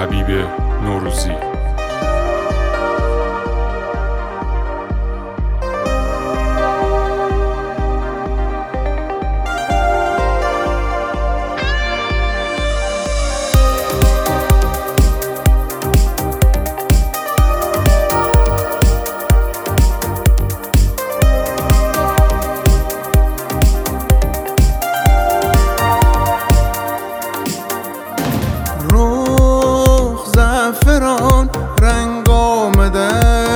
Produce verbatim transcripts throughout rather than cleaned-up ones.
حبیب نوروزی. زعفران رنگ آمده،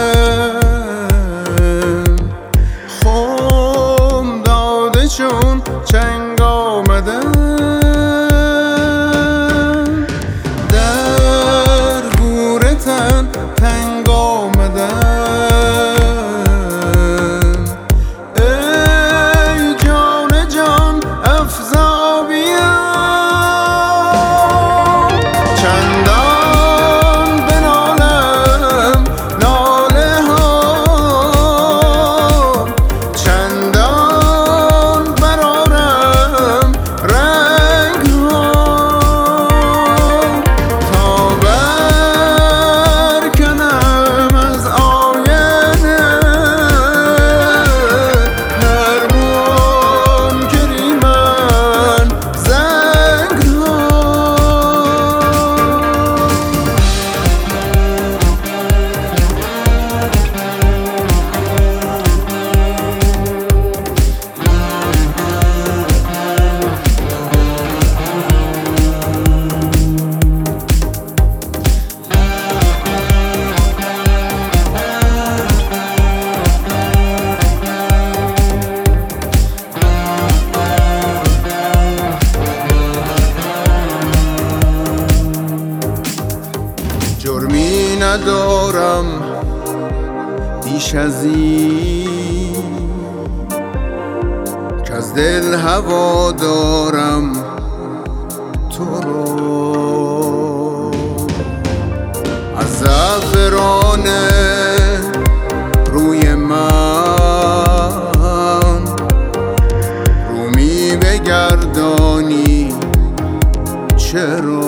خم داده چون چنگ آمده، در گور تن تنگ آمده، ای جان جان افزا بیا جرمی ندارم بیش از این که از دل هوا دارم تو رو، از زعفران روی من رومی بگردانی چرا؟